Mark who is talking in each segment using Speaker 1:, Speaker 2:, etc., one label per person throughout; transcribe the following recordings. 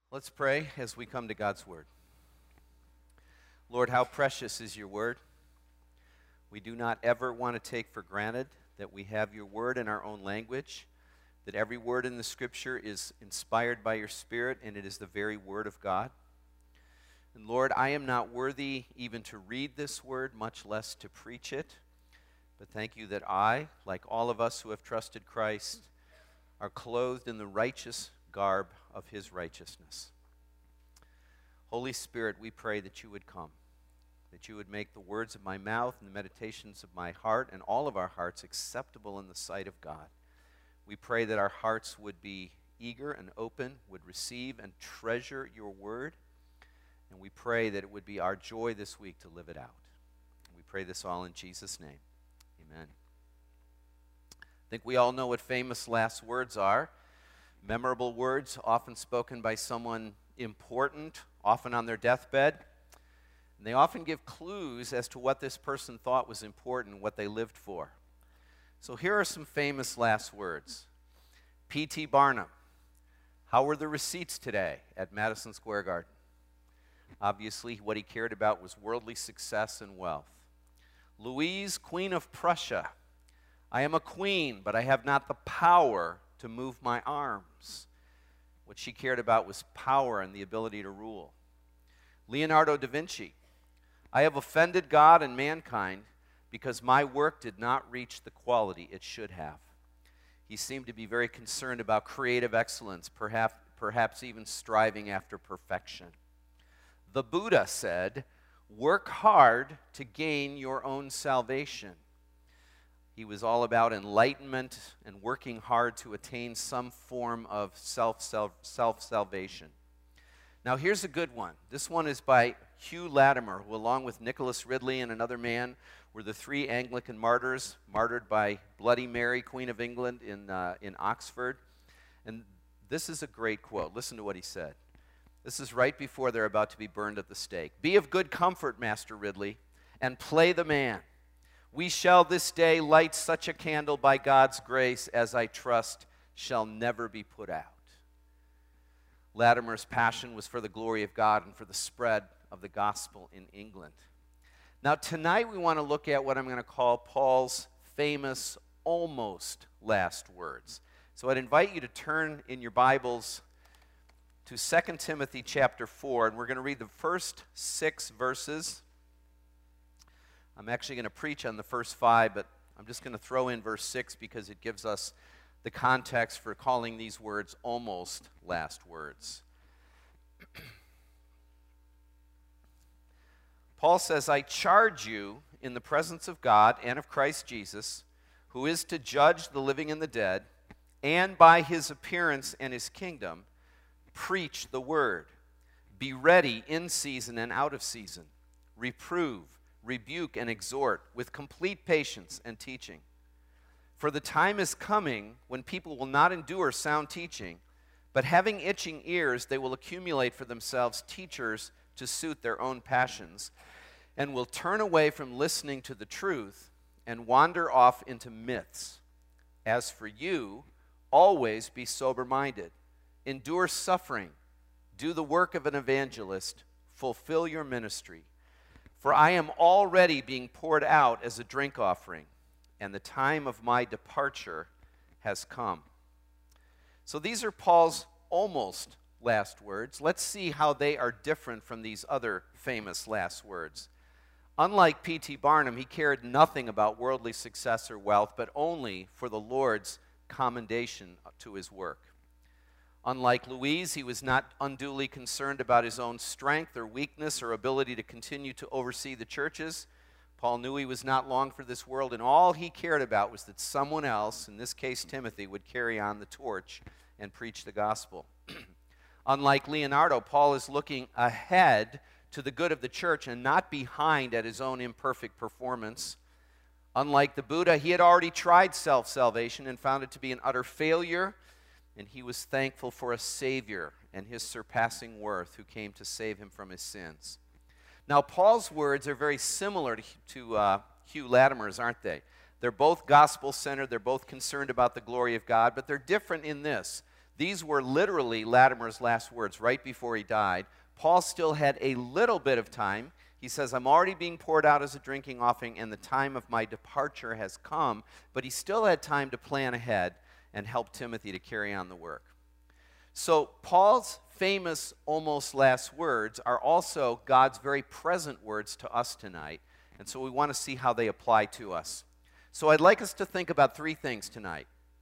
Speaker 1: Let's pray as we come to God's Word. Lord, how precious is your Word. We do not ever want to take for granted that we have your Word in our own language, that every word in the Scripture is inspired by your Spirit, and it is the very Word of God. And Lord, I am not worthy even to read this Word, much less to preach it. But thank you that I, like all of us who have trusted Christ, are clothed in the righteous garb of his righteousness. Holy Spirit, we pray that you would come, that you would make the words of my mouth and the meditations of my heart and all of our hearts acceptable in the sight of God. We pray that our hearts would be eager and open, would receive and treasure your word, and we pray that it would be our joy this week to live it out. We pray this all in Jesus' name. Amen. I think we all know what famous last words are. Memorable words, often spoken by someone important, often on their deathbed. And they often give clues as to what this person thought was important, what they lived for. So here are some famous last words. P.T. Barnum, how were the receipts today at Madison Square Garden? Obviously, what he cared about was worldly success and wealth. Louise, Queen of Prussia, I am a queen, but I have not the power to move my arms. What she cared about was power and the ability to rule. Leonardo da Vinci, I have offended God and mankind because my work did not reach the quality it should have. He seemed to be very concerned about creative excellence, perhaps even striving after perfection. The Buddha said, work hard to gain your own salvation. He was all about enlightenment and working hard to attain some form of self-salvation. Now here's a good one. This one is by Hugh Latimer, who along with Nicholas Ridley and another man were the three Anglican martyrs, martyred by Bloody Mary, Queen of England in Oxford. And this is a great quote. Listen to what he said. This is right before they're about to be burned at the stake. Be of good comfort, Master Ridley, and play the man. We shall this day light such a candle by God's grace as I trust shall never be put out. Latimer's passion was for the glory of God and for the spread of the gospel in England. Now tonight we want to look at what I'm going to call Paul's famous almost last words. So I'd invite you to turn in your Bibles to 2 Timothy chapter 4, and we're going to read the first 6 verses. I'm actually going to preach on the first 5, but I'm just going to throw in verse 6 because it gives us the context for calling these words almost last words. Paul says, I charge you in the presence of God and of Christ Jesus, who is to judge the living and the dead, and by his appearance and his kingdom, preach the word. Be ready in season and out of season. Reprove, rebuke, and exhort with complete patience and teaching. For the time is coming when people will not endure sound teaching, but having itching ears, they will accumulate for themselves teachers to suit their own passions, and will turn away from listening to the truth and wander off into myths. As for you, always be sober-minded. Endure suffering. Do the work of an evangelist. Fulfill your ministry. For I am already being poured out as a drink offering, and the time of my departure has come. So these are Paul's almost last words. Let's see how they are different from these other famous last words. Unlike P.T. Barnum, he cared nothing about worldly success or wealth, but only for the Lord's commendation to his work. Unlike Louise, he was not unduly concerned about his own strength or weakness or ability to continue to oversee the churches. Paul knew he was not long for this world, and all he cared about was that someone else, in this case Timothy, would carry on the torch and preach the gospel. Unlike Leonardo, Paul is looking ahead to the good of the church and not behind at his own imperfect performance. Unlike the Buddha, he had already tried self-salvation and found it to be an utter failure, and he was thankful for a Savior and his surpassing worth who came to save him from his sins. Now, Paul's words are very similar to Hugh Latimer's, aren't they? They're both gospel-centered. They're both concerned about the glory of God, but they're different in this, These were literally Latimer's last words right before he died. Paul still had a little bit of time. He says, I'm already being poured out as a drinking offering, and the time of my departure has come. But he still had time to plan ahead and help Timothy to carry on the work. So Paul's famous almost last words are also God's very present words to us tonight. And so we want to see how they apply to us. So I'd like us to think about three things tonight.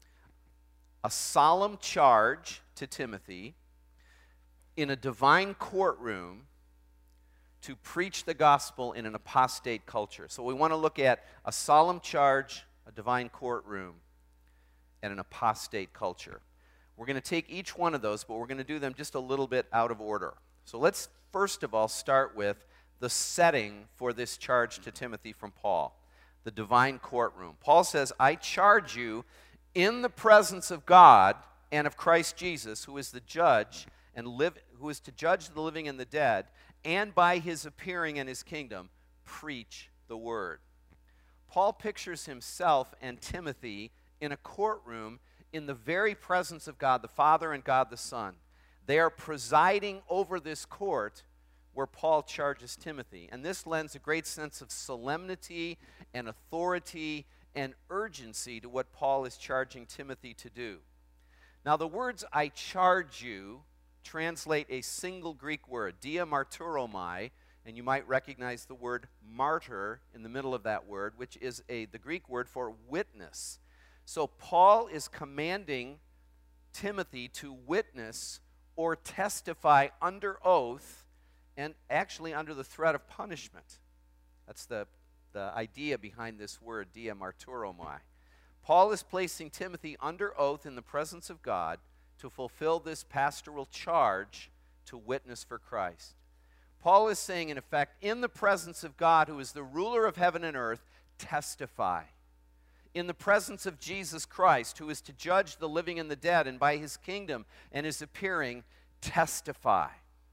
Speaker 1: A solemn charge to Timothy in a divine courtroom to preach the gospel in an apostate culture. So we want to look at a solemn charge, a divine courtroom, and an apostate culture. We're going to take each one of those, but we're going to do them just a little bit out of order. So let's first of all start with the setting for this charge to Timothy from Paul, the divine courtroom. Paul says, I charge you in the presence of God and of Christ Jesus, who is the judge and who is to judge the living and the dead, and by his appearing in his kingdom, preach the word. Paul pictures himself and Timothy in a courtroom in the very presence of God the Father and God the Son. They are presiding over this court where Paul charges Timothy. And this lends a great sense of solemnity and authority and urgency to what Paul is charging Timothy to do. Now, the words "I charge you" translate a single Greek word, dia martyromai, and you might recognize the word martyr in the middle of that word, which is the Greek word for witness. So Paul is commanding Timothy to witness or testify under oath and actually under the threat of punishment. That's the idea behind this word, dia martyromai. Paul is placing Timothy under oath in the presence of God to fulfill this pastoral charge to witness for Christ. Paul is saying, in effect, in the presence of God, who is the ruler of heaven and earth, testify. In the presence of Jesus Christ, who is to judge the living and the dead, and by his kingdom and his appearing, testify.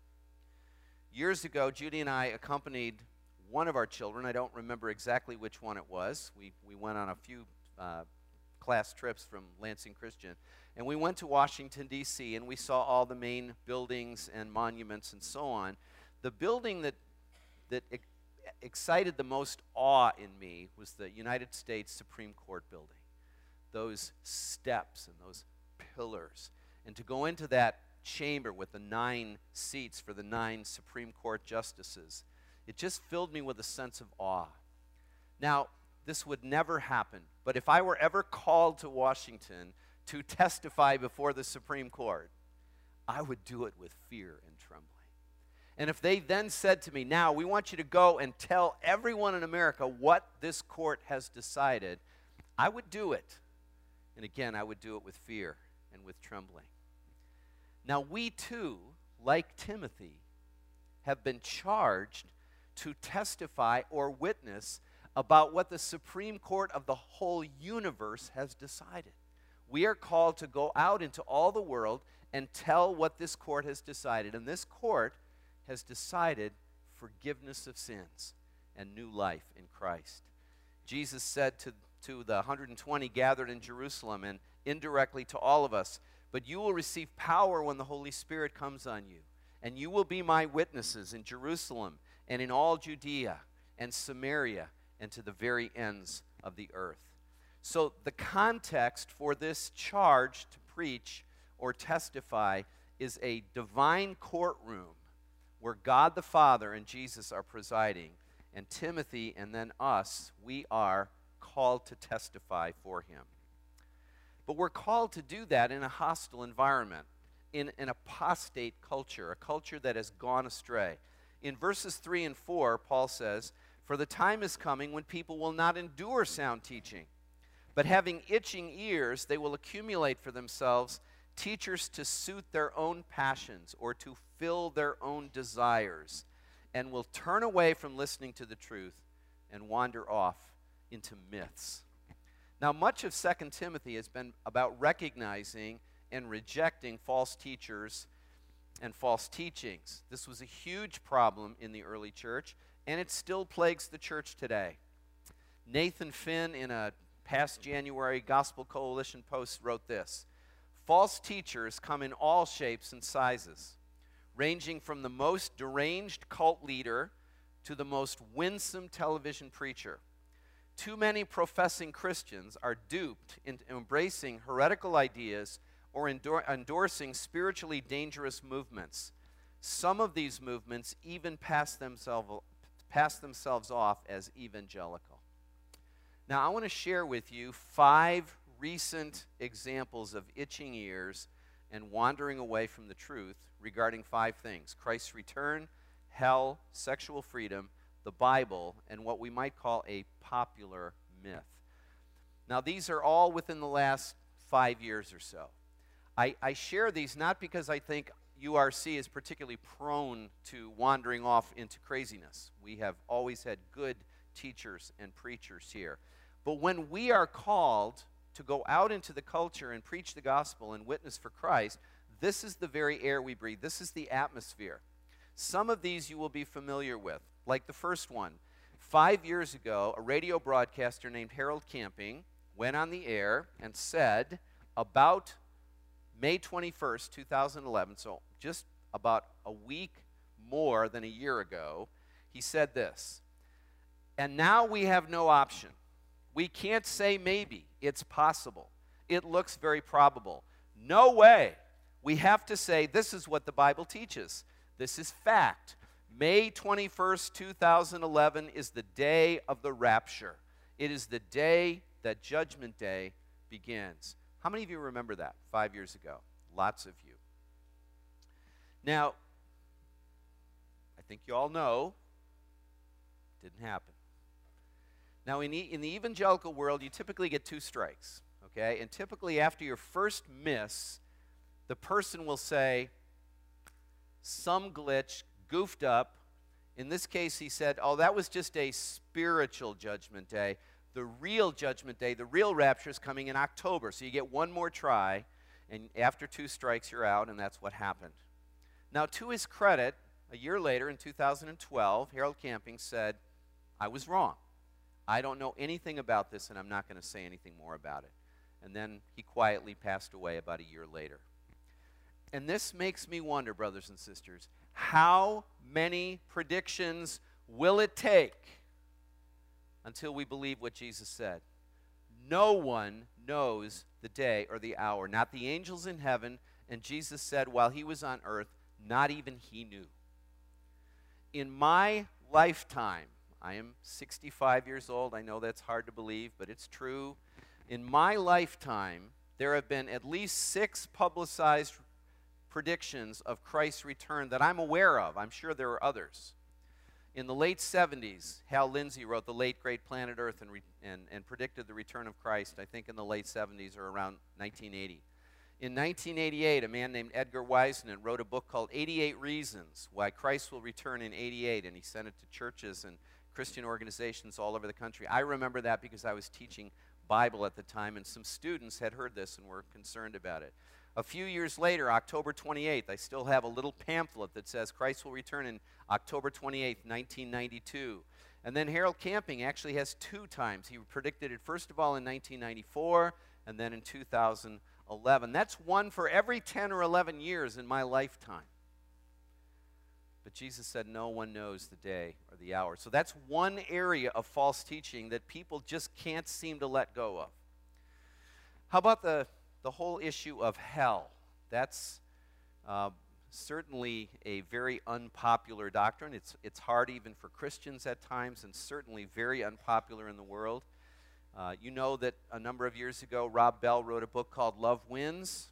Speaker 1: Years ago, Judy and I accompanied one of our children. I don't remember exactly which one it was. We went on a few class trips from Lansing Christian. And we went to Washington, D.C., and we saw all the main buildings and monuments and so on. The building that excited the most awe in me was the United States Supreme Court building. Those steps and those pillars. And to go into that chamber with the 9 seats for the 9 Supreme Court justices, it just filled me with a sense of awe. Now, this would never happen, but if I were ever called to Washington to testify before the Supreme Court, I would do it with fear and trembling. And if they then said to me, now we want you to go and tell everyone in America what this court has decided, I would do it. And again, I would do it with fear and with trembling. Now we too, like Timothy, have been charged to testify or witness about what the Supreme Court of the whole universe has decided. We are called to go out into all the world and tell what this court has decided. And this court has decided forgiveness of sins and new life in Christ. Jesus said to the 120 gathered in Jerusalem, and indirectly to all of us, but you will receive power when the Holy Spirit comes on you, and you will be my witnesses in Jerusalem and in all Judea and Samaria and to the very ends of the earth. So the context for this charge to preach or testify is a divine courtroom where God the Father and Jesus are presiding, and Timothy and then us, we are called to testify for him. But we're called to do that in a hostile environment, in an apostate culture, a culture that has gone astray. In verses 3 and 4, Paul says, "For the time is coming when people will not endure sound teaching, but having itching ears, they will accumulate for themselves teachers to suit their own passions or to fill their own desires, and will turn away from listening to the truth and wander off into myths." Now, much of 2 Timothy has been about recognizing and rejecting false teachers and false teachings. This was a huge problem in the early church, and it still plagues the church today. Nathan Finn, in a past January Gospel Coalition post, wrote this: False teachers come in all shapes and sizes, ranging from the most deranged cult leader to the most winsome television preacher. Too many professing Christians are duped into embracing heretical ideas or endorsing spiritually dangerous movements. Some of these movements even pass themselves off as evangelical. Now, I want to share with you 5 recent examples of itching ears and wandering away from the truth regarding 5 things: Christ's return, hell, sexual freedom, the Bible, and what we might call a popular myth. Now, these are all within the last 5 years or so. I share these not because I think URC is particularly prone to wandering off into craziness. We have always had good teachers and preachers here. But when we are called to go out into the culture and preach the gospel and witness for Christ, this is the very air we breathe. This is the atmosphere. Some of these you will be familiar with, like the first one. 5 years ago, a radio broadcaster named Harold Camping went on the air and said about May 21st, 2011, so just about a week more than a year ago, he said this: "And now we have no option. We can't say maybe. It's possible. It looks very probable. No way. We have to say this is what the Bible teaches. This is fact. May 21st, 2011 is the day of the rapture. It is the day that Judgment Day begins." How many of you remember that 5 years ago? Lots of you. Now, I think you all know it didn't happen. Now, in the evangelical world, you typically get 2 strikes, okay? And typically after your first miss, the person will say, some glitch, goofed up. In this case, he said, oh, that was just a spiritual judgment day. The real judgment day, the real rapture is coming in October. So you get one more try, and after 2 strikes, you're out, and that's what happened. Now, to his credit, a year later, in 2012, Harold Camping said, I was wrong. I don't know anything about this, and I'm not going to say anything more about it. And then he quietly passed away about a year later. And this makes me wonder, brothers and sisters, how many predictions will it take until we believe what Jesus said? No one knows the day or the hour, not the angels in heaven, and Jesus said while he was on earth, not even he knew. In my lifetime, I am 65 years old. I know that's hard to believe, but it's true. In my lifetime, there have been at least 6 publicized predictions of Christ's return that I'm aware of. I'm sure there are others. In the late 70s, Hal Lindsey wrote The Late Great Planet Earth and predicted the return of Christ, I think in the late 70s or around 1980. In 1988, a man named Edgar Wiseman wrote a book called 88 Reasons Why Christ Will Return in 88, and he sent it to churches and Christian organizations all over the country. I remember that because I was teaching Bible at the time, and some students had heard this and were concerned about it. A few years later, October 28th, I still have a little pamphlet that says Christ will return in October 28th, 1992. And then Harold Camping actually has 2 times. He predicted it first of all in 1994 and then in 2011. That's one for every 10 or 11 years in my lifetime. But Jesus said no one knows the day or the hour. So that's one area of false teaching that people just can't seem to let go of. How about the whole issue of hell? That's certainly a very unpopular doctrine. It's hard even for Christians at times, and certainly very unpopular in the world. You know that a number of years ago, Rob Bell wrote a book called Love Wins,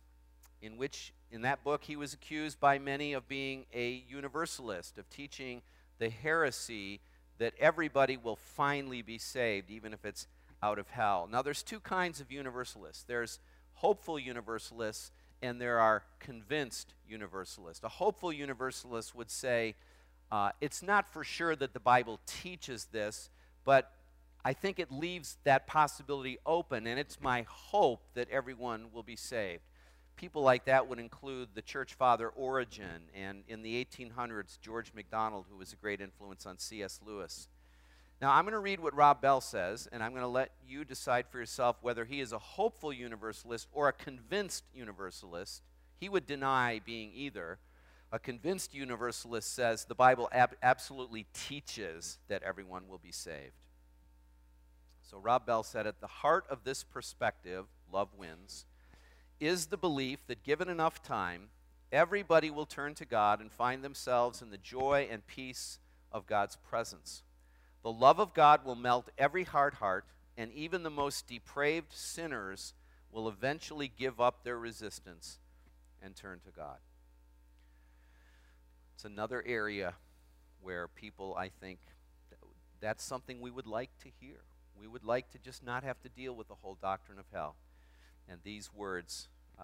Speaker 1: in that book he was accused by many of being a universalist, of teaching the heresy that everybody will finally be saved, even if it's out of hell. Now, there's 2 kinds of universalists. There's hopeful universalists, and there are convinced universalists. A hopeful universalist would say, it's not for sure that the Bible teaches this, but I think it leaves that possibility open, and it's my hope that everyone will be saved. People like that would include the church father Origen, and in the 1800s, George MacDonald, who was a great influence on C.S. Lewis. Now, I'm going to read what Rob Bell says, and I'm going to let you decide for yourself whether he is a hopeful universalist or a convinced universalist. He would deny being either. A convinced universalist says the Bible absolutely teaches that everyone will be saved. So Rob Bell said, at the heart of this perspective, love wins, is the belief that given enough time, everybody will turn to God and find themselves in the joy and peace of God's presence. The love of God will melt every hard heart, and even the most depraved sinners will eventually give up their resistance and turn to God. It's another area where people, I think, that's something we would like to hear. We would like to just not have to deal with the whole doctrine of hell. And these words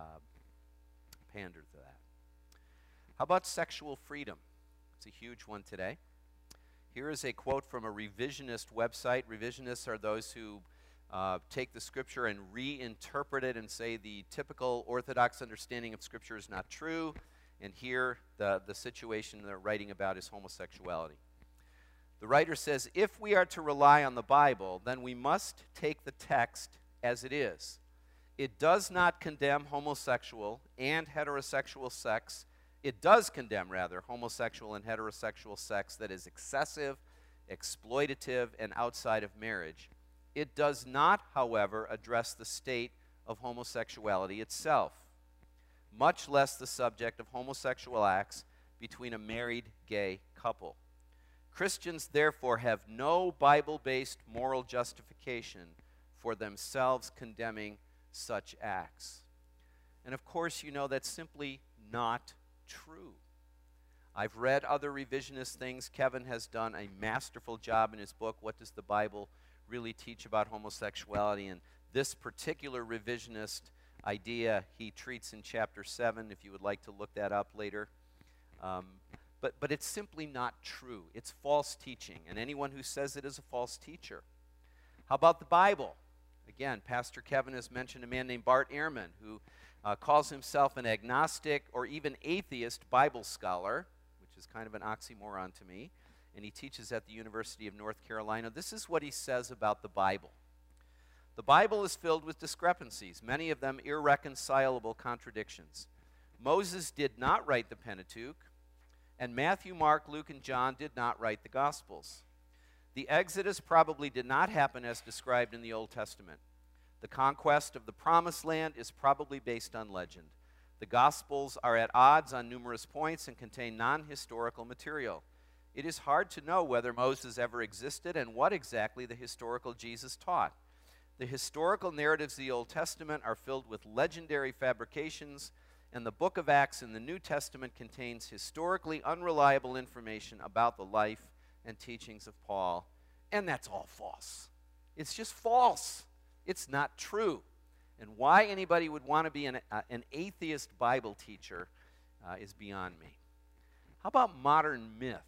Speaker 1: pander to that. How about sexual freedom? It's a huge one today. Here is a quote from a revisionist website. Revisionists are those who take the Scripture and reinterpret it and say the typical Orthodox understanding of Scripture is not true. And here, the situation they're writing about is homosexuality. The writer says, if we are to rely on the Bible, then we must take the text as it is. It does not condemn homosexual and heterosexual sex. It does condemn, rather, homosexual and heterosexual sex that is excessive, exploitative, and outside of marriage. It does not, however, address the state of homosexuality itself, much less the subject of homosexual acts between a married gay couple. Christians, therefore, have no Bible-based moral justification for themselves condemning such acts. And of course, you know that's simply not true. I've read other revisionist things. Kevin has done a masterful job in his book, What Does the Bible Really Teach About Homosexuality? And this particular revisionist idea he treats in chapter 7, if you would like to look that up later. But it's simply not true. It's false teaching, and anyone who says it is a false teacher. How about the Bible? Again, Pastor Kevin has mentioned a man named Bart Ehrman, who calls himself an agnostic or even atheist Bible scholar, which is kind of an oxymoron to me, and he teaches at the University of North Carolina. This is what he says about the Bible. The Bible is filled with discrepancies, many of them irreconcilable contradictions. Moses did not write the Pentateuch, and Matthew, Mark, Luke, and John did not write the Gospels. The Exodus probably did not happen as described in the Old Testament. The conquest of the Promised Land is probably based on legend. The Gospels are at odds on numerous points and contain non-historical material. It is hard to know whether Moses ever existed and what exactly the historical Jesus taught. The historical narratives of the Old Testament are filled with legendary fabrications, and the book of Acts in the New Testament contains historically unreliable information about the life and teachings of Paul, and that's all false. It's just false. It's not true. And why anybody would want to be an atheist Bible teacher is beyond me. How about modern myth?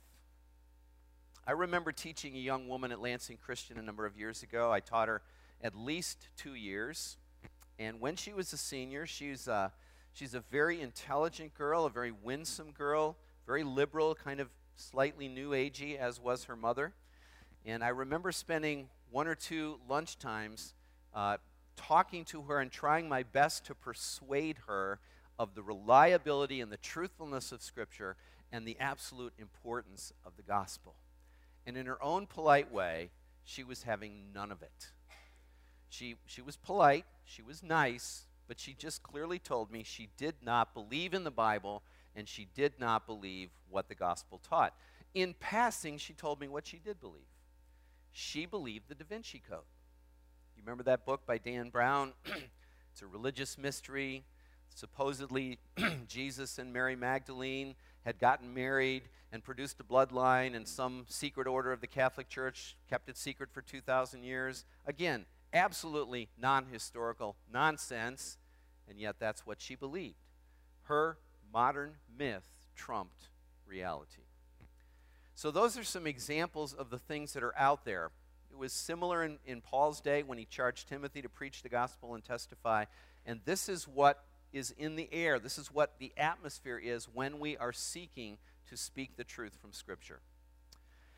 Speaker 1: I remember teaching a young woman at Lansing Christian a number of years ago. I taught her at least 2 years, and when she was a senior, she's a very intelligent girl, a very winsome girl, very liberal, kind of slightly new agey, as was her mother. And I remember spending 1 or 2 lunchtimes talking to her and trying my best to persuade her of the reliability and the truthfulness of Scripture and the absolute importance of the gospel. And in her own polite way, she was having none of it. She was polite, she was nice, but she just clearly told me she did not believe in the Bible and she did not believe what the gospel taught. In passing, she told me what she did believe. She believed the Da Vinci Code. You remember that book by Dan Brown? It's a religious mystery. Supposedly, Jesus and Mary Magdalene had gotten married and produced a bloodline, and some secret order of the Catholic Church kept it secret for 2,000 years. Again, absolutely non-historical nonsense, and yet that's what she believed. Her modern myth trumped reality. So those are some examples of the things that are out there. It was similar in Paul's day when he charged Timothy to preach the gospel and testify, and this is what is in the air. This is what the atmosphere is when we are seeking to speak the truth from Scripture.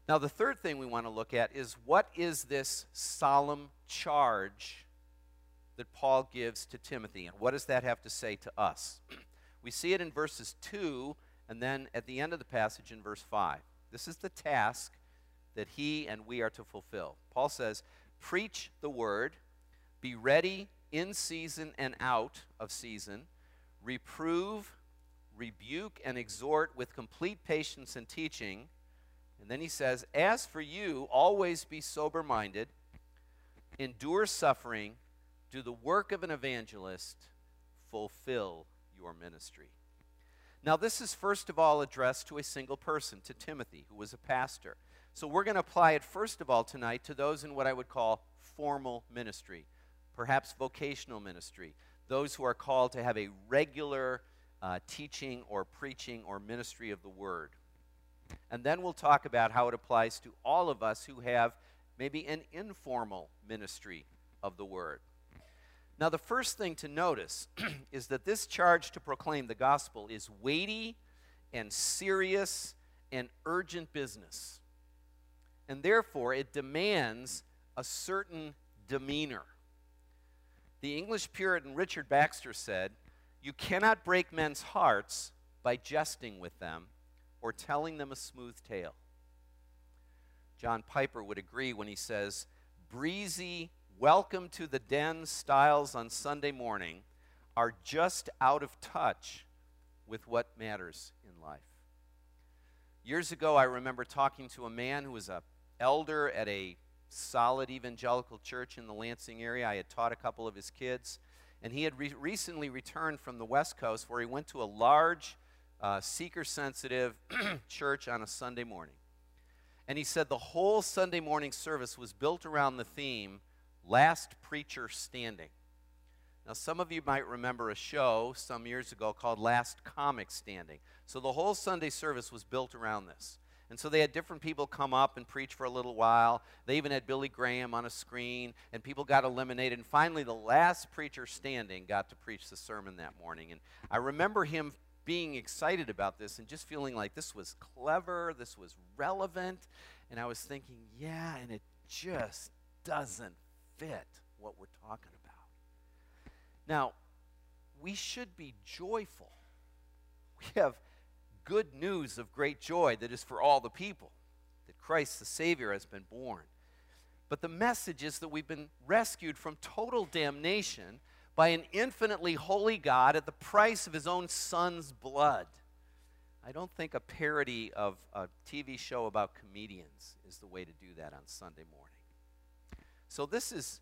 Speaker 1: Now, the third thing we want to look at is, what is this solemn charge that Paul gives to Timothy, and what does that have to say to us? We see it in verses 2, and then at the end of the passage in verse 5. This is the task that he and we are to fulfill. Paul says, preach the word, be ready in season and out of season, reprove, rebuke, and exhort with complete patience and teaching. And then he says, as for you, always be sober-minded, endure suffering, do the work of an evangelist, fulfill your ministry. Now, this is first of all addressed to a single person, to Timothy, who was a pastor. So we're going to apply it first of all tonight to those in what I would call formal ministry, perhaps vocational ministry, those who are called to have a regular teaching or preaching or ministry of the word. And then we'll talk about how it applies to all of us who have maybe an informal ministry of the word. Now, the first thing to notice is that this charge to proclaim the gospel is weighty and serious and urgent business. And therefore, it demands a certain demeanor. The English Puritan Richard Baxter said, "You cannot break men's hearts by jesting with them or telling them a smooth tale." John Piper would agree when he says, breezy, welcome to the den styles on Sunday morning are just out of touch with what matters in life. Years ago, I remember talking to a man who was an elder at a solid evangelical church in the Lansing area. I had taught a couple of his kids, and he had recently returned from the West Coast, where he went to a large, seeker-sensitive church on a Sunday morning. And he said the whole Sunday morning service was built around the theme, Last Preacher Standing. Now, some of you might remember a show some years ago called Last Comic Standing. So the whole Sunday service was built around this. And so they had different people come up and preach for a little while. They even had Billy Graham on a screen, and people got eliminated. And finally, the last preacher standing got to preach the sermon that morning. And I remember him being excited about this and just feeling like this was clever, this was relevant. And I was thinking, yeah, and it just doesn't fit what we're talking about. Now, we should be joyful. We have good news of great joy that is for all the people, that Christ the Savior has been born. But the message is that we've been rescued from total damnation by an infinitely holy God at the price of his own Son's blood. I don't think a parody of a TV show about comedians is the way to do that on Sunday morning. So this is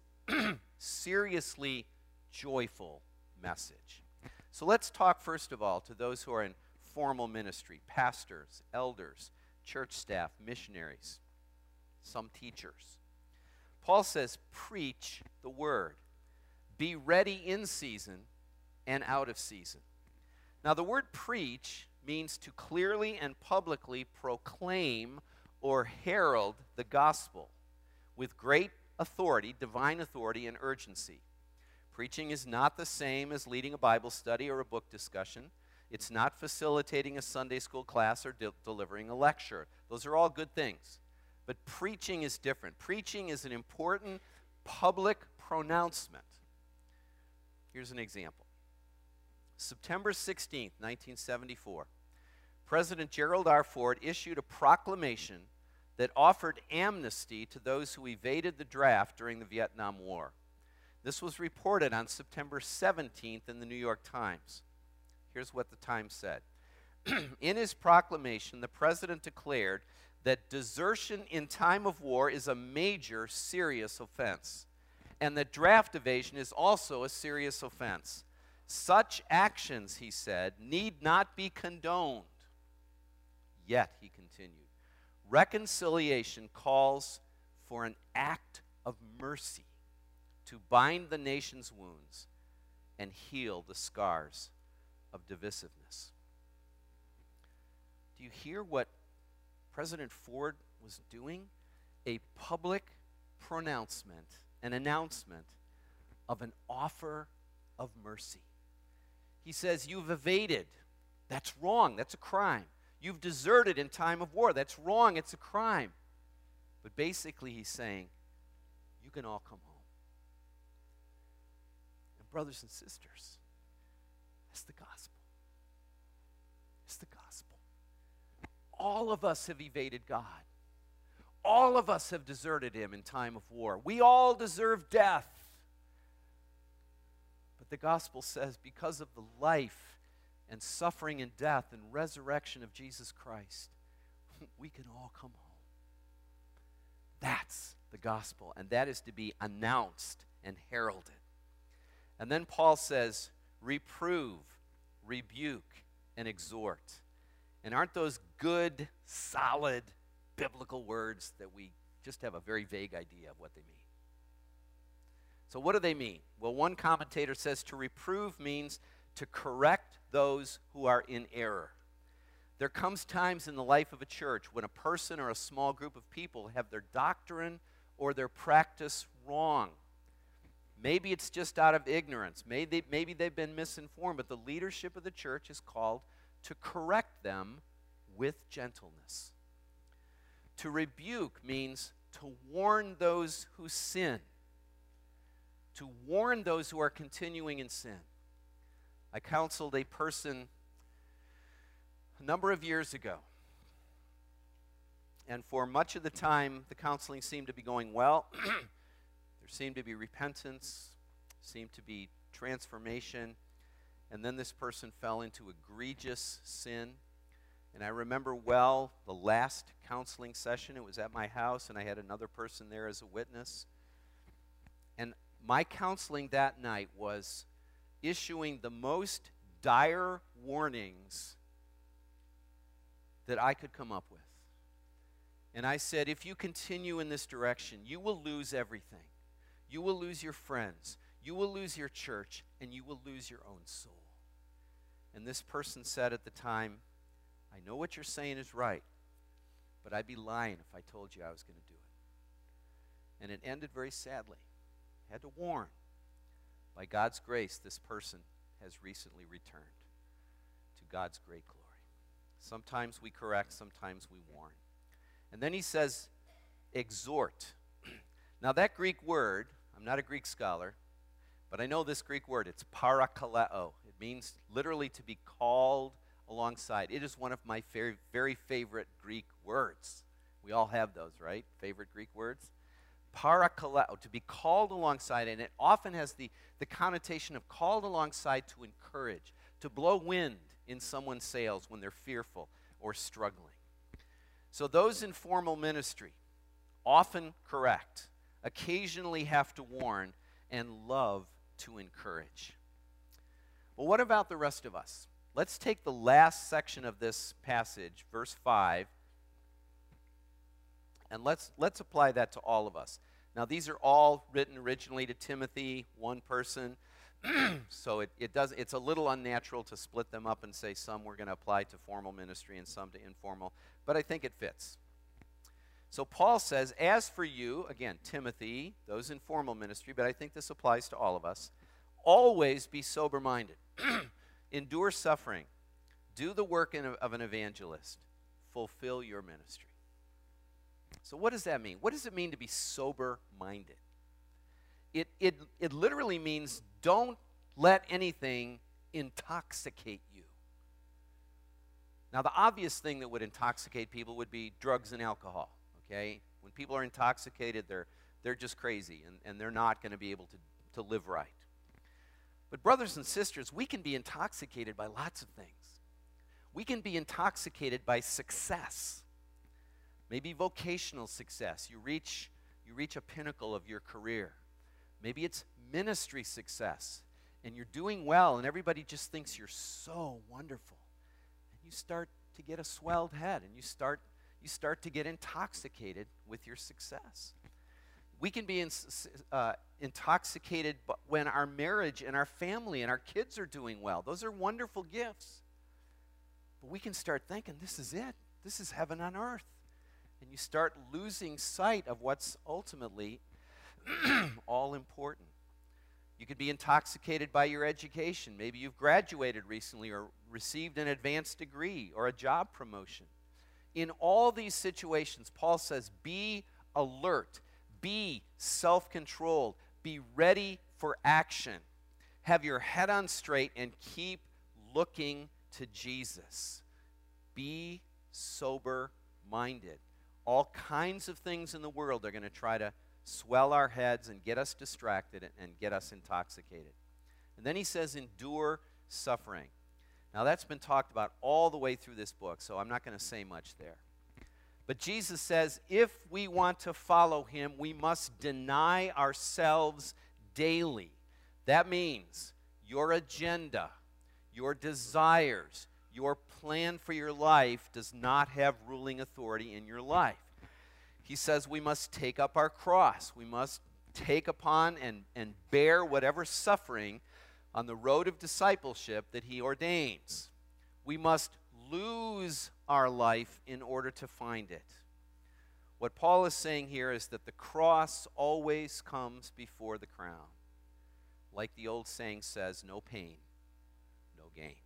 Speaker 1: seriously joyful message. So let's talk first of all to those who are in formal ministry, pastors, elders, church staff, missionaries, some teachers. Paul says, preach the word. Be ready in season and out of season. Now, the word preach means to clearly and publicly proclaim or herald the gospel with great authority, divine authority, and urgency. Preaching is not the same as leading a Bible study or a book discussion. It's not facilitating a Sunday school class or delivering a lecture. Those are all good things. But preaching is different. Preaching is an important public pronouncement. Here's an example. September 16th, 1974, President Gerald R. Ford issued a proclamation that offered amnesty to those who evaded the draft during the Vietnam War. This was reported on September 17th in the New York Times. Here's what the Times said. In his proclamation, the president declared that desertion in time of war is a major serious offense, and that draft evasion is also a serious offense. Such actions, he said, need not be condoned. Yet, he continued, reconciliation calls for an act of mercy to bind the nation's wounds and heal the scars of divisiveness. Do you hear what President Ford was doing? A public pronouncement, an announcement of an offer of mercy. He says, you've evaded. That's wrong. That's a crime. You've deserted in time of war. That's wrong. It's a crime. But basically he's saying, you can all come home. And brothers and sisters, that's the gospel. It's the gospel. All of us have evaded God. All of us have deserted him in time of war. We all deserve death. But the gospel says because of the life and suffering and death and resurrection of Jesus Christ, we can all come home. That's the gospel, and that is to be announced and heralded. And then Paul says, reprove, rebuke, and exhort. And aren't those good, solid, biblical words that we just have a very vague idea of what they mean? So what do they mean? Well, one commentator says to reprove means to correct those who are in error. There comes times in the life of a church when a person or a small group of people have their doctrine or their practice wrong. Maybe it's just out of ignorance. Maybe they've been misinformed, but the leadership of the church is called to correct them with gentleness. To rebuke means to warn those who sin, to warn those who are continuing in sin. I counseled a person a number of years ago, and for much of the time, the counseling seemed to be going well. There seemed to be repentance, seemed to be transformation, and then this person fell into egregious sin. And I remember well the last counseling session. It was at my house, and I had another person there as a witness. And my counseling that night was issuing the most dire warnings that I could come up with. And I said, if you continue in this direction, you will lose everything. You will lose your friends. You will lose your church, and you will lose your own soul. And this person said at the time, I know what you're saying is right, but I'd be lying if I told you I was going to do it. And it ended very sadly. I had to warn. By God's grace, this person has recently returned to God's great glory. Sometimes we correct, sometimes we warn. And then he says, exhort. Now that Greek word, I'm not a Greek scholar, but I know this Greek word. It's parakaleo. It means literally to be called alongside. It is one of my very, very favorite Greek words. We all have those, right? Favorite Greek words? Parakaleo, to be called alongside, and it often has the connotation of called alongside to encourage, to blow wind in someone's sails when they're fearful or struggling. So those in formal ministry often correct, occasionally have to warn, and love to encourage. Well, what about the rest of us? Let's take the last section of this passage, verse 5, and let's apply that to all of us. Now, these are all written originally to Timothy, one person, so it's a little unnatural to split them up and say some we're going to apply to formal ministry and some to informal, but I think it fits. So Paul says, as for you, again, Timothy, those in formal ministry, but I think this applies to all of us, always be sober-minded. Endure suffering. Do the work of an evangelist. Fulfill your ministry. So what does that mean? What does it mean to be sober-minded? It literally means don't let anything intoxicate you. Now, the obvious thing that would intoxicate people would be drugs and alcohol, okay? When people are intoxicated, they're just crazy, and they're not going to be able to live right. But brothers and sisters, we can be intoxicated by lots of things. We can be intoxicated by success, maybe vocational success. You reach a pinnacle of your career. Maybe it's ministry success, and you're doing well, and everybody just thinks you're so wonderful. And you start to get a swelled head, and you start to get intoxicated with your success. We can be intoxicated when our marriage and our family and our kids are doing well. Those are wonderful gifts. But we can start thinking, this is it. This is heaven on earth. And you start losing sight of what's ultimately all important. You could be intoxicated by your education. Maybe you've graduated recently or received an advanced degree or a job promotion. In all these situations, Paul says, be alert. Be self-controlled. Be ready for action. Have your head on straight and keep looking to Jesus. Be sober-minded. All kinds of things in the world are going to try to swell our heads and get us distracted and get us intoxicated. And then he says, endure suffering. Now that's been talked about all the way through this book, so I'm not going to say much there. But Jesus says, if we want to follow him, we must deny ourselves daily. That means your agenda, your desires, your plan for your life does not have ruling authority in your life. He says we must take up our cross. We must take upon and bear whatever suffering on the road of discipleship that he ordains. We must lose our life in order to find it. What Paul is saying here is that the cross always comes before the crown. Like the old saying says, no pain, no gain.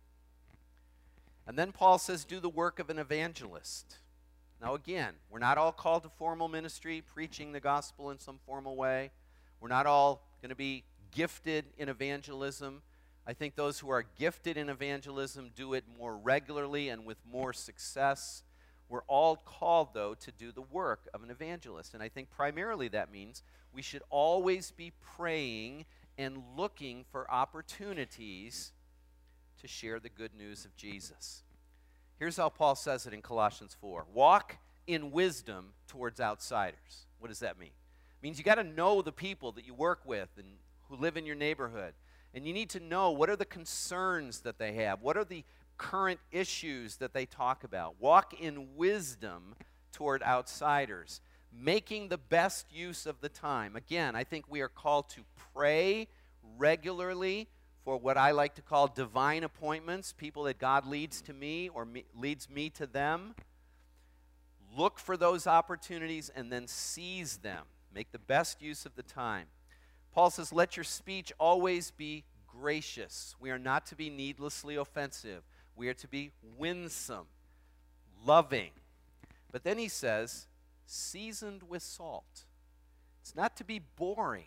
Speaker 1: And then Paul says, do the work of an evangelist. Now again, we're not all called to formal ministry, preaching the gospel in some formal way. We're not all going to be gifted in evangelism. I think those who are gifted in evangelism do it more regularly and with more success. We're all called, though, to do the work of an evangelist. And I think primarily that means we should always be praying and looking for opportunities to share the good news of Jesus. Here's how Paul says it in Colossians 4. Walk in wisdom towards outsiders. What does that mean? It means you got to know the people that you work with and who live in your neighborhood. And you need to know what are the concerns that they have. What are the current issues that they talk about. Walk in wisdom toward outsiders, making the best use of the time. Again, I think we are called to pray regularly for what I like to call divine appointments, people that God leads to me or leads me to them. Look for those opportunities and then seize them. Make the best use of the time. Paul says, let your speech always be gracious. We are not to be needlessly offensive. We are to be winsome, loving. But then he says, seasoned with salt. It's not to be boring.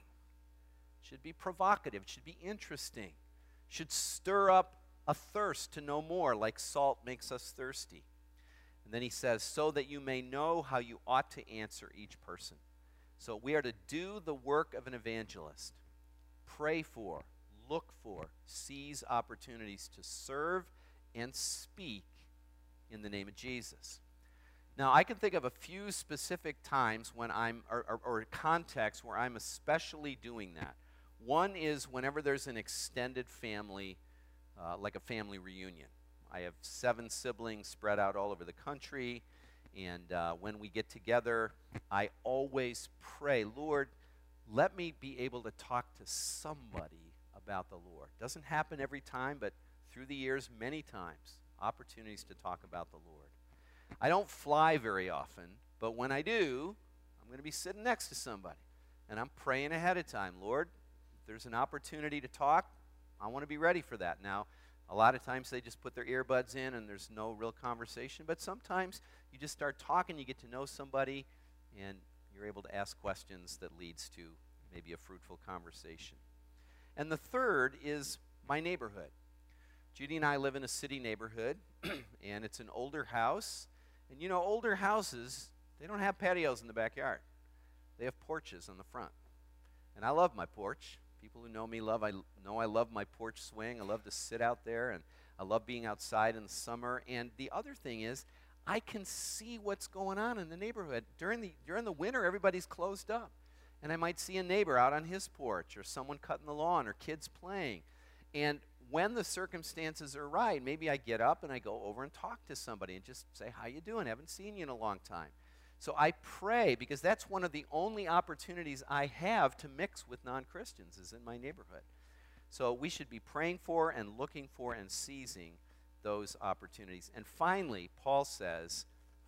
Speaker 1: It should be provocative. It should be interesting. It should stir up a thirst to know more, like salt makes us thirsty. And then he says, so that you may know how you ought to answer each person. So we are to do the work of an evangelist. Pray for, look for, seize opportunities to serve and speak in the name of Jesus. Now, I can think of a few specific times when or contexts where I'm especially doing that. One is whenever there's an extended family, like a family reunion. I have 7 siblings spread out all over the country, and when we get together, I always pray, Lord, let me be able to talk to somebody about the Lord. Doesn't happen every time, but through the years, many times, opportunities to talk about the Lord. I don't fly very often, but when I do, I'm going to be sitting next to somebody, and I'm praying ahead of time. Lord, if there's an opportunity to talk, I want to be ready for that. Now, a lot of times they just put their earbuds in and there's no real conversation, but sometimes you just start talking, you get to know somebody, and you're able to ask questions that leads to maybe a fruitful conversation. And the third is my neighborhood. Judy and I live in a city neighborhood, and it's an older house. And you know, older houses, they don't have patios in the backyard. They have porches on the front. And I love my porch. People who know me know I love my porch swing. I love to sit out there, and I love being outside in the summer. And the other thing is, I can see what's going on in the neighborhood. During the winter, everybody's closed up. And I might see a neighbor out on his porch, or someone cutting the lawn, or kids playing. And when the circumstances are right, maybe I get up and I go over and talk to somebody and just say, how you doing? Haven't seen you in a long time. So I pray, because that's one of the only opportunities I have to mix with non-Christians is in my neighborhood. So we should be praying for and looking for and seizing those opportunities. And finally, Paul says,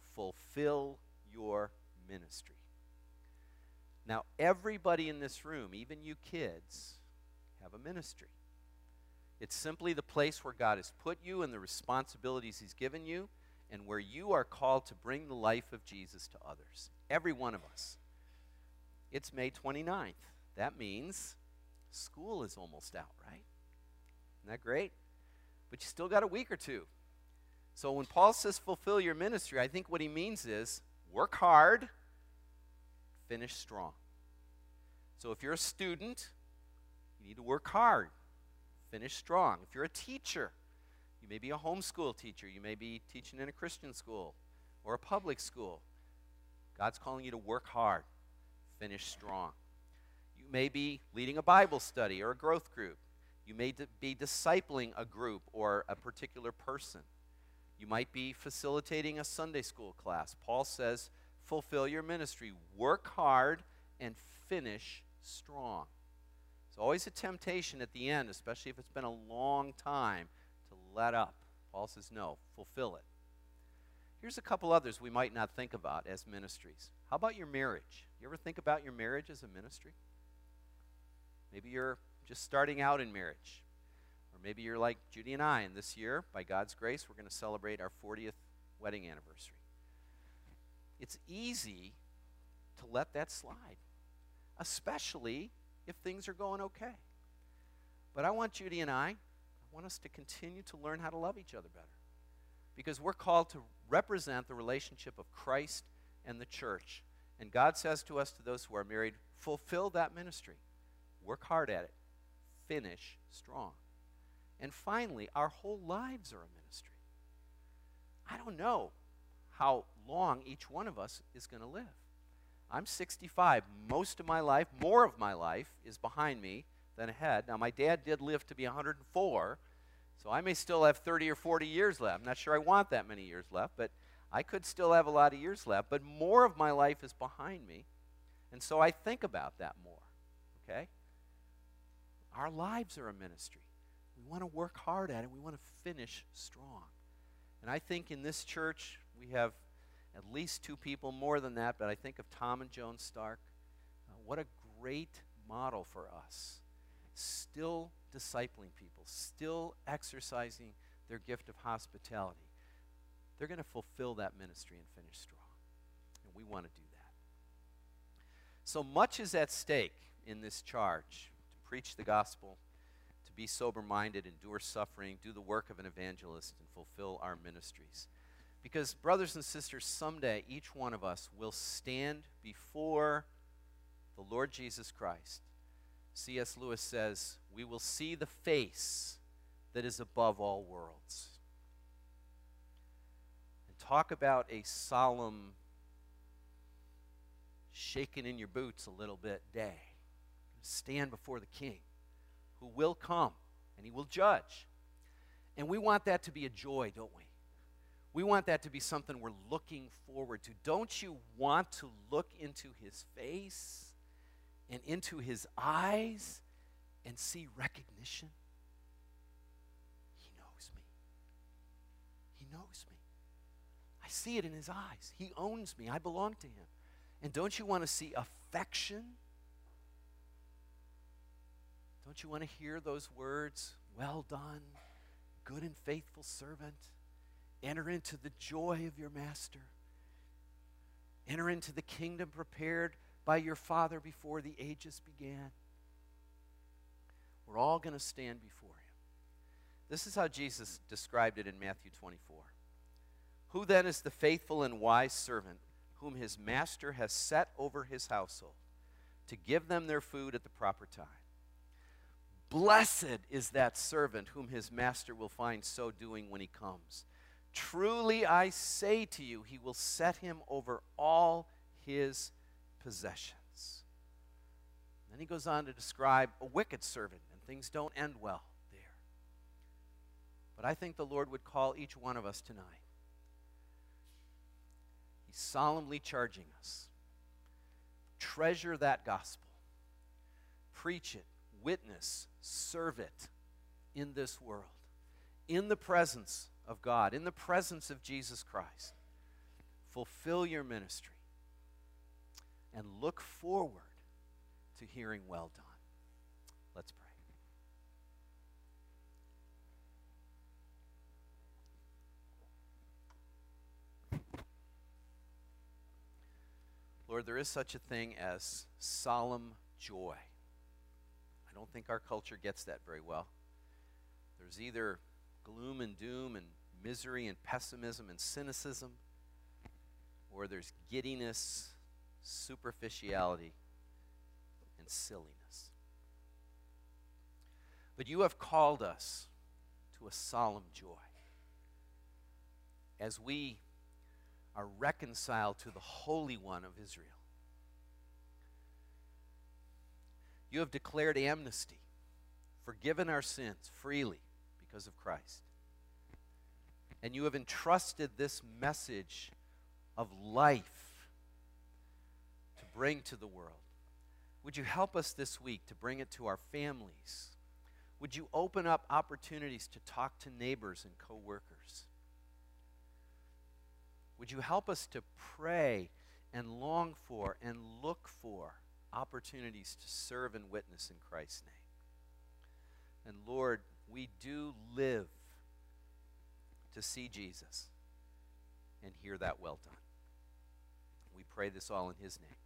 Speaker 1: fulfill your ministry. Now, everybody in this room, even you kids, have a ministry. It's simply the place where God has put you and the responsibilities he's given you, and where you are called to bring the life of Jesus to others. Every one of us. It's May 29th. That means school is almost out, right? Isn't that great? But you still got a week or two. So when Paul says fulfill your ministry, I think what he means is work hard, finish strong. So if you're a student, you need to work hard, finish strong. If you're a teacher, you may be a homeschool teacher, you may be teaching in a Christian school or a public school. God's calling you to work hard, finish strong. You may be leading a Bible study or a growth group. You may be discipling a group or a particular person. You might be facilitating a Sunday school class. Paul says, fulfill your ministry, work hard, and finish strong. It's always a temptation at the end, especially if it's been a long time, to let up. Paul says, no, fulfill it. Here's a couple others we might not think about as ministries. How about your marriage? You ever think about your marriage as a ministry? Maybe you're just starting out in marriage. Or maybe you're like Judy and I, and this year, by God's grace, we're going to celebrate our 40th wedding anniversary. It's easy to let that slide, especially if things are going okay. But I want Judy and I want us to continue to learn how to love each other better, because we're called to represent the relationship of Christ and the church. And God says to us, to those who are married, fulfill that ministry. Work hard at it. Finish strong. And finally, our whole lives are a ministry. I don't know how long each one of us is going to live. I'm 65. Most of my life, more of my life, is behind me than ahead. Now, my dad did live to be 104, so I may still have 30 or 40 years left. I'm not sure I want that many years left, but I could still have a lot of years left. But more of my life is behind me, and so I think about that more, okay? Our lives are a ministry. We want to work hard at it. We want to finish strong. And I think in this church, we have at least two people, more than that, but I think of Tom and Joan Stark. What a great model for us. Still discipling people, still exercising their gift of hospitality. They're going to fulfill that ministry and finish strong. And we want to do that. So much is at stake in this charge to preach the gospel, to be sober-minded, endure suffering, do the work of an evangelist, and fulfill our ministries. Because, brothers and sisters, someday each one of us will stand before the Lord Jesus Christ. C.S. Lewis says, we will see the face that is above all worlds. And talk about a solemn, shaking in your boots a little bit day. Stand before the King who will come and he will judge. And we want that to be a joy, don't we? We want that to be something we're looking forward to. Don't you want to look into his face and into his eyes and see recognition? He knows me. He knows me. I see it in his eyes. He owns me. I belong to him. And don't you want to see affection? Don't you want to hear those words, well done, good and faithful servant? Enter into the joy of your master. Enter into the kingdom prepared by your Father before the ages began. We're all going to stand before him. This is how Jesus described it in Matthew 24. Who then is the faithful and wise servant whom his master has set over his household to give them their food at the proper time? Blessed is that servant whom his master will find so doing when he comes. Truly I say to you, he will set him over all his possessions. Then he goes on to describe a wicked servant, and things don't end well there. But I think the Lord would call each one of us tonight. He's solemnly charging us. Treasure that gospel. Preach it, witness, serve it in this world, in the presence of God, in the presence of Jesus Christ. Fulfill your ministry and look forward to hearing well done. Let's pray. Lord, there is such a thing as solemn joy. I don't think our culture gets that very well. There's either gloom and doom and misery and pessimism and cynicism, or there's giddiness, superficiality, and silliness. But you have called us to a solemn joy as we are reconciled to the Holy One of Israel. You have declared amnesty, forgiven our sins freely because of Christ. And you have entrusted this message of life to bring to the world. Would you help us this week to bring it to our families? Would you open up opportunities to talk to neighbors and co-workers? Would you help us to pray and long for and look for opportunities to serve and witness in Christ's name? And Lord, we do live to see Jesus and hear that well done. We pray this all in his name.